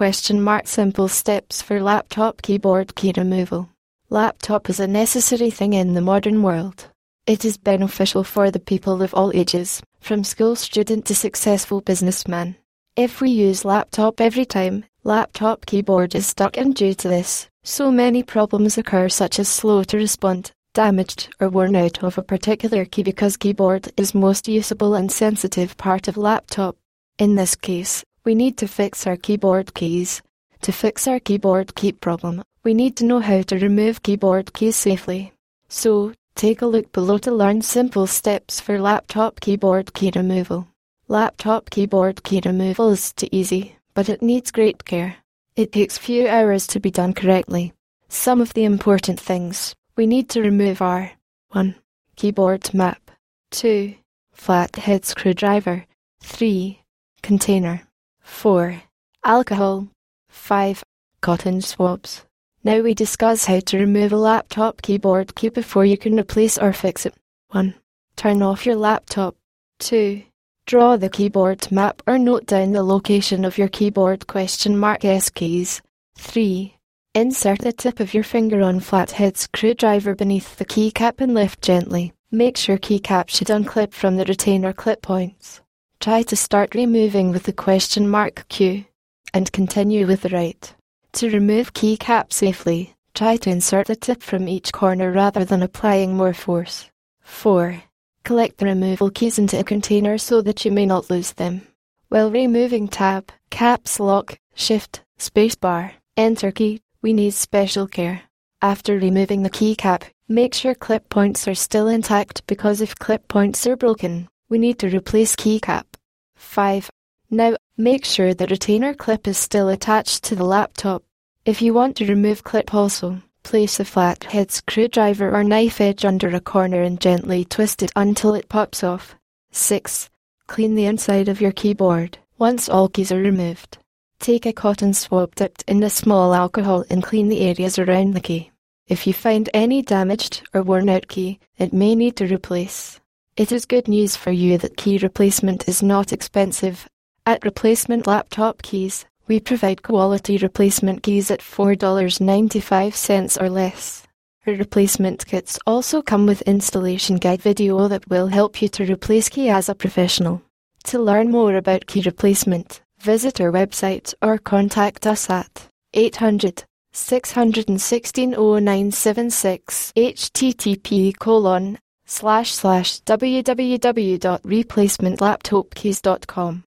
Simple steps for laptop keyboard key removal. Laptop is a necessary thing in the modern world. It is beneficial for the people of all ages, from school student to successful businessman. If we use laptop every time, laptop keyboard is stuck, and due to this, so many problems occur, such as slow to respond, damaged or worn out of a particular key, because keyboard is most usable and sensitive part of laptop. In this case, we need to fix our keyboard keys. To fix our keyboard key problem, we need to know how to remove keyboard keys safely. So, take a look below to learn simple steps for laptop keyboard key removal. Laptop keyboard key removal is too easy, but it needs great care. It takes few hours to be done correctly. Some of the important things we need to remove are 1. Keyboard map. 2. Flathead screwdriver. 3. Container. 4. Alcohol. 5. Cotton swabs. Now we discuss how to remove a laptop keyboard key before you can replace or fix it. 1. Turn off your laptop. 2. Draw the keyboard map or note down the location of your keyboard S keys. 3. Insert the tip of your finger on flathead screwdriver beneath the keycap and lift gently. Make sure keycap should unclip from the retainer clip points. Try to start removing with the Q, and continue with the right. To remove keycap safely, try to insert the tip from each corner rather than applying more force. 4. Collect the removal keys into a container so that you may not lose them. While removing tab, caps lock, shift, spacebar, enter key, we need special care. After removing the keycap, make sure clip points are still intact, because if clip points are broken, we need to replace keycap. 5. Now, make sure the retainer clip is still attached to the laptop. If you want to remove clip also, place a flathead screwdriver or knife edge under a corner and gently twist it until it pops off. 6. Clean the inside of your keyboard. Once all keys are removed, take a cotton swab dipped in a small alcohol and clean the areas around the key. If you find any damaged or worn out key, it may need to replace. It is good news for you that key replacement is not expensive. At Replacement Laptop Keys, we provide quality replacement keys at $4.95 or less. Our replacement kits also come with installation guide video that will help you to replace key as a professional. To learn more about key replacement, visit our website or contact us at 800-616-0976 http://www.replacementlaptopkeys.com